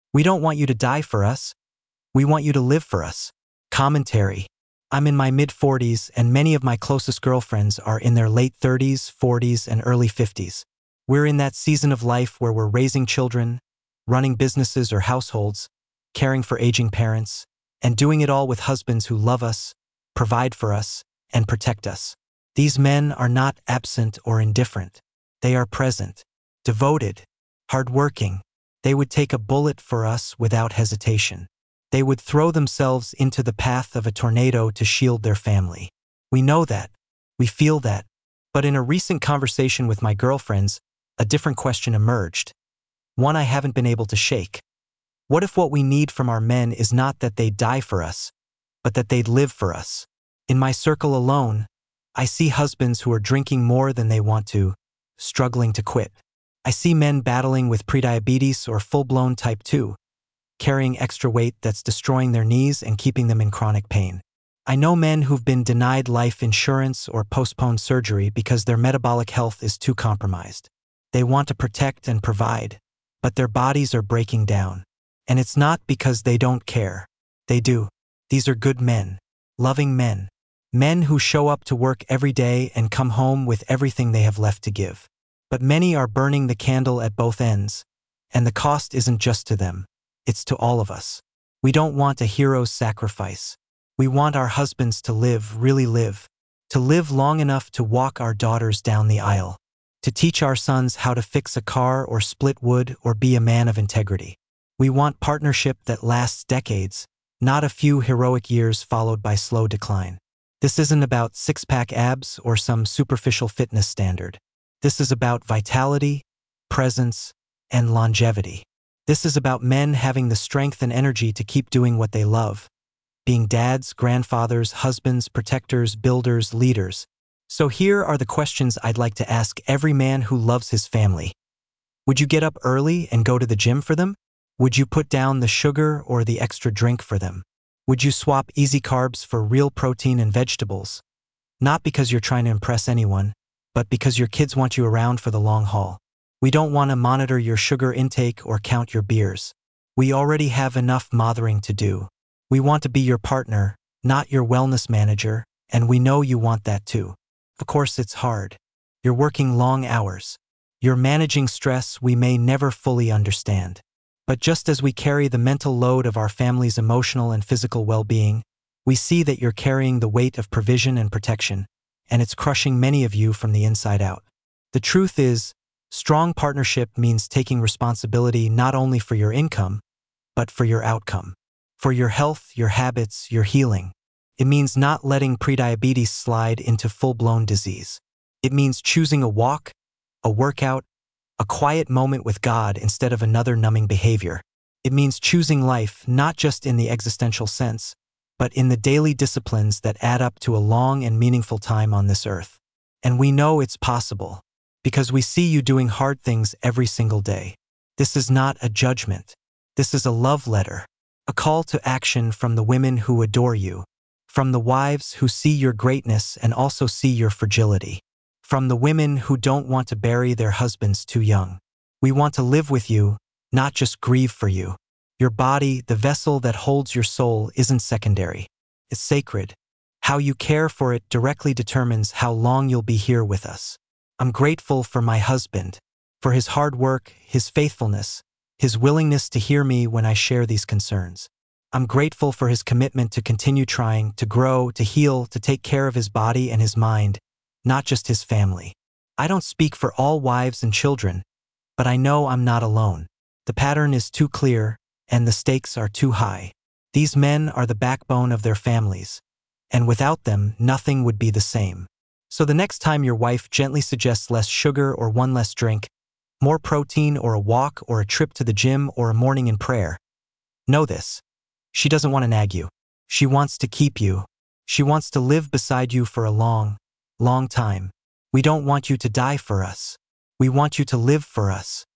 We don't want you to die for us. We want you to live for us. Commentary. I'm in my mid-40s and many of my closest girlfriends are in their late 30s, 40s, and early 50s. We're in that season of life where we're raising children, running businesses or households, caring for aging parents, and doing it all with husbands who love us, provide for us, and protect us. These men are not absent or indifferent. They are present, devoted, hardworking. They would take a bullet for us without hesitation. They would throw themselves into the path of a tornado to shield their family. We know that. We feel that. But in a recent conversation with my girlfriends, a different question emerged. One I haven't been able to shake. What if what we need from our men is not that they die for us, but that they live for us? In my circle alone, I see husbands who are drinking more than they want to, struggling to quit. I see men battling with prediabetes or full-blown type 2, carrying extra weight that's destroying their knees and keeping them in chronic pain. I know men who've been denied life insurance or postponed surgery because their metabolic health is too compromised. They want to protect and provide, but their bodies are breaking down. And it's not because they don't care. They do. These are good men, loving men, men who show up to work every day and come home with everything they have left to give. But many are burning the candle at both ends, and the cost isn't just to them, it's to all of us. We don't want a hero's sacrifice. We want our husbands to live, really live, to live long enough to walk our daughters down the aisle, to teach our sons how to fix a car or split wood or be a man of integrity. We want partnership that lasts decades, not a few heroic years followed by slow decline. This isn't about six-pack abs or some superficial fitness standard. This is about vitality, presence, and longevity. This is about men having the strength and energy to keep doing what they love, being dads, grandfathers, husbands, protectors, builders, leaders. So here are the questions I'd like to ask every man who loves his family. Would you get up early and go to the gym for them? Would you put down the sugar or the extra drink for them? Would you swap easy carbs for real protein and vegetables? Not because you're trying to impress anyone, but because your kids want you around for the long haul. We don't want to monitor your sugar intake or count your beers. We already have enough mothering to do. We want to be your partner, not your wellness manager, and we know you want that too. Of course, it's hard. You're working long hours. You're managing stress we may never fully understand. But just as we carry the mental load of our family's emotional and physical well-being, we see that you're carrying the weight of provision and protection, and it's crushing many of you from the inside out. The truth is, strong partnership means taking responsibility not only for your income, but for your outcome, for your health, your habits, your healing. It means not letting prediabetes slide into full-blown disease. It means choosing a walk, a workout, a quiet moment with God instead of another numbing behavior. It means choosing life not just in the existential sense, but in the daily disciplines that add up to a long and meaningful time on this earth. And we know it's possible, because we see you doing hard things every single day. This is not a judgment. This is a love letter, a call to action from the women who adore you, from the wives who see your greatness and also see your fragility, from the women who don't want to bury their husbands too young. We want to live with you, not just grieve for you. Your body, the vessel that holds your soul, isn't secondary. It's sacred. How you care for it directly determines how long you'll be here with us. I'm grateful for my husband, for his hard work, his faithfulness, his willingness to hear me when I share these concerns. I'm grateful for his commitment to continue trying, to grow, to heal, to take care of his body and his mind, not just his family. I don't speak for all wives and children, but I know I'm not alone. The pattern is too clear, and the stakes are too high. These men are the backbone of their families, and without them, nothing would be the same. So the next time your wife gently suggests less sugar or one less drink, more protein or a walk or a trip to the gym or a morning in prayer, know this. She doesn't want to nag you. She wants to keep you. She wants to live beside you for a long, long time. We don't want you to die for us. We want you to live for us.